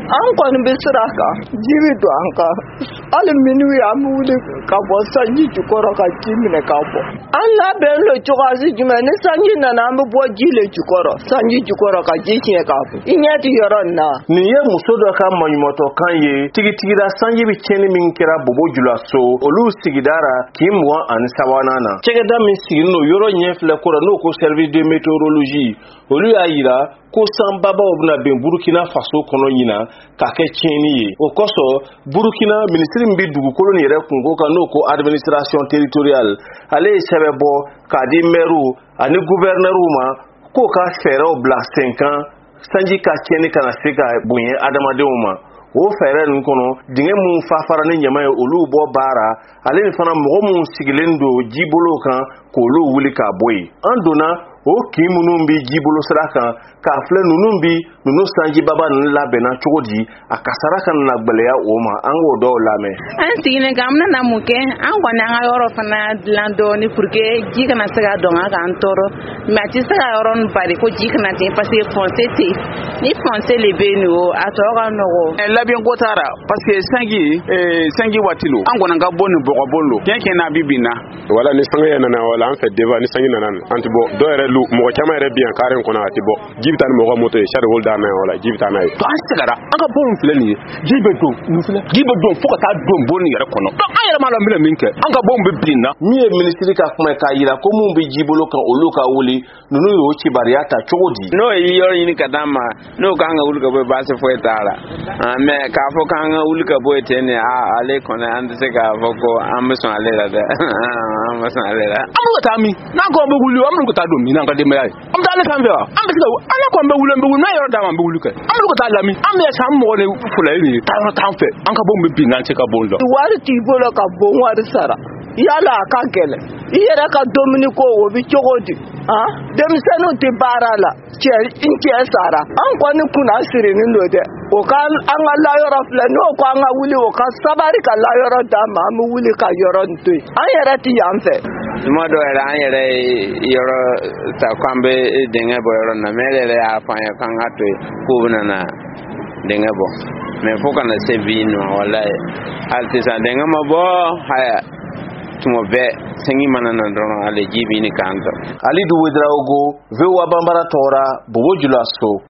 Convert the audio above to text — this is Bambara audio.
an kɔni bɛ sira kan ji bɛ don an kan hali minuit an bɛ wuli ka bɔ sanji jukɔrɔ ka ji minɛ ka bɔ an labɛn lo cogoya jumɛn ni sanji nana an bɛ bɔ ji le jukɔrɔ sanji jukɔrɔ ka ji tiɲɛ ka bɔ i ɲɛ tɛ yɔrɔ nin na nin ye muso dɔ ka maɲumantɔkan ye tigitigira sanji bɛ tiɲɛni min kɛra Bobo Jula so olu sigidara k'i 23 na cɛkɛda min sigilen no yɔrɔ ɲɛ filɛ kɔrɔ n'o ko service de météorologie olu y'a yira ko sanbabaw bɛna bɛn Burkina Faso kɔnɔ ɲina ka kɛ tiɲɛni ye o kosɔn Burkina ministre min bɛ dugukolo nin yɛrɛ kungo kan n'o ko administration territoriale ale ye sɛbɛn bɔ k'a di maires ani gouverneurs ma k'o ka fɛɛrɛw bila sen kan sanji ka tiɲɛni kana se ka bonya adamadenw ma o fɛɛrɛ ninnu kɔnɔ dingɛ mun fafara ni ɲama ye olu bɔ baara ale ni fana mɔgɔ mun sigilen don jibolo kan k'olu wuli ka bɔ yen an donna o kin minnu bi jibolo sira kan k'a filɛ ninnu sanji baba ninnu labɛnna cogo di a kasara ka na gbɛlɛya o ma an k'o dɔw lamɛn an sigilen kan an bɛna mun kɛ an kɔni an ka yɔrɔ fana dilan dɔɔni pour que ji kana se ka dɔn k'an tɔɔrɔ mais a tɛ se ka yɔrɔ nin bari ko ji kana ten parce que fossé tɛ ni fossé le bɛ yen o a tɔ ka nɔgɔ labɛn ko taara parce que sanji waati lo an kɔni ka bɔ nin bɔgɔbolo lo tiɲɛ na bi bin na wala ni sanji nana wala an fɛ débat ni sanji nana an tɛ bɔ dɔw yɛrɛ mɔgɔ caman yɛrɛ bi yan carré kɔnɔ a tɛ bɔ ji bɛ taa ni mɔgɔ moto ye char wol da na wala ji bɛ taa n'a ye to an sɛgɛra an ka bɔ min filɛ nin ye ji bɛ don ji bɛ don fo ka taa don bɔ nin yɛrɛ kɔnɔ an yɛrɛ ma la minɛ min kɛ an ka bɔ bɛ bin na min ye ministre ka kuma k'a yira ko mun bɛ jibolo kan olu ka wuli ninnu y'o cibariya ta cogo di n'o ye yɔrɔ ɲini ka d'an ma n'o kan ka wuli ka bɔ baasi foyi t'a la mais k'a fɔ k'an ka wuli ka bɔ yen ten ne ale kɔni an tɛ se k'a fɔ ko an bɛ sɔn ale la dɛ an bɛ sɔn ale la an bɛ ka taa min n'an ko an bɛ wuli an bɛ ka taa don min n'an ka denbaya ye an bɛ taa ale sanfɛ wa an bɛ se ka ala ko an bɛ wuli n'a yɔrɔ d'a ma an bɛ wuli kɛ an bɛ ka taa lami an bɛ san mɔgɔ de fula ye nin taa yɔrɔ t'an fɛ an ka bɔ bɛ bin n'an cɛ ka bon la wari t'i bolo ka bon wari sara yala a ka gɛlɛn i yɛrɛ ka dumuni ko o bɛ cogo di denmisɛnninw tɛ baara la n cɛ sara an kɔni kunna sirilen don dɛ o ka an ka layɔrɔ filɛ n'o ko an ka wuli o ka sabari ka layɔrɔ d'an ma an bɛ wuli ka yɔrɔ nin to yen an yɛrɛ tɛ yan fɛ tuma dɔw yɛrɛ an yɛrɛ ye yɔrɔ ta k'an bɛ dingɛ bɔ yɔrɔ na mais yɛrɛ y'a fɔ an ye k'an ka to yen k'u bɛna na dingɛ bɔ mais fo kana se bi nɔ walayi hali sisan dingɛ ma bɔ haya tuma bɛɛ sanji mana na dɔrɔn ale ji bɛ ɲini k'an tɔ Ali Duwedraogo VOA Bambara Tora Bobo Jula so